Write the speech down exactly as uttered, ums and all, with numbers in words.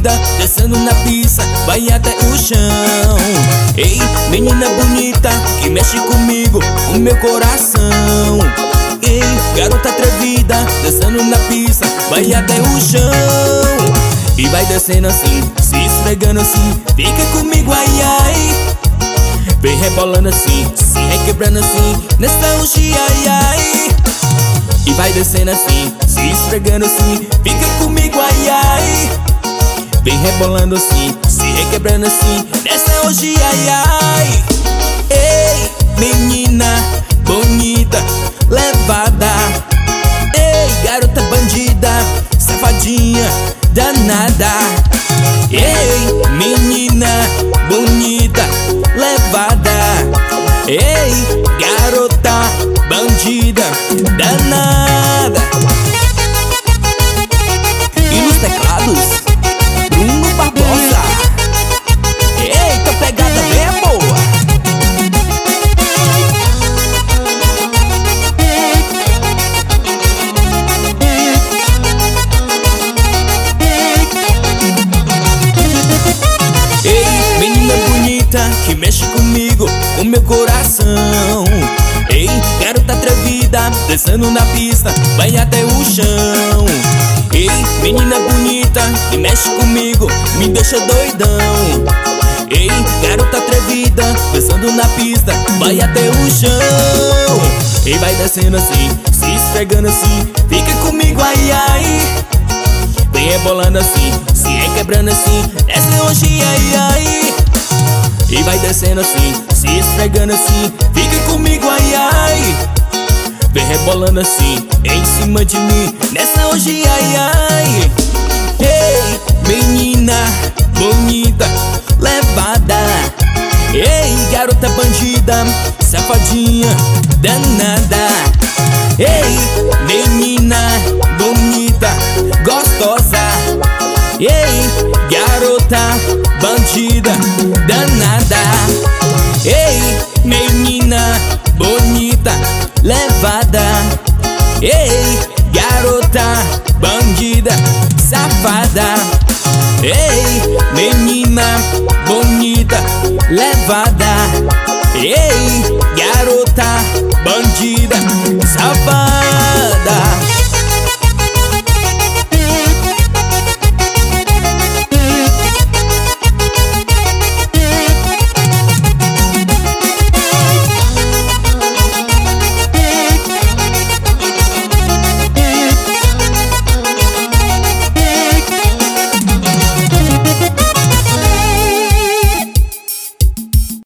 atrevida, descendo na pista, vai até o chão. Ei, menina bonita, que mexe comigo, o meu coração. Ei, garota atrevida, descendo na pista, vai até o chão. E vai descendo assim, se esfregando assim, fica comigo, ai ai. Vem rebolando assim, se requebrando assim, nessa orgia, ai ai. E vai descendo assim, se esfregando assim, fica comigo, ai ai. Vem rebolando assim, se requebrando assim, nessa orgia, ai ai. Ei, menina bonita, levada. Ei, garota bandida, safadinha, danada. Ei, menina bonita, levada. Ei, garota bandida, danada. E nos teclados, Bruno Barbosa. Eita, pegada bem boa. Ei, menina bonita, que mexe comigo, o meu coração. Ei, garota atrevida, descendo na pista, vai até o chão. Ei, menina bonita, que mexe comigo, me deixa doidão. Ei, garota atrevida, descendo na pista, vai até o chão. E vai descendo assim, se esfregando assim, fica comigo, ai ai. Vem rebolando assim, se requebrando assim, essa hoje, ai ai. E vai descendo assim, se esfregando assim, fica comigo, ai ai. Vem rebolando assim, em cima de mim, nessa hoje, ai ai. Ei, menina bonita, levada. Ei, garota bandida, safadinha, danada. Ei, menina bonita, gostosa. Ei, garota bandida, danada. Ei, menina bonita, levada. Ei, garota bandida, safada. Ei, menina bonita, levada. Ei, garota bandida,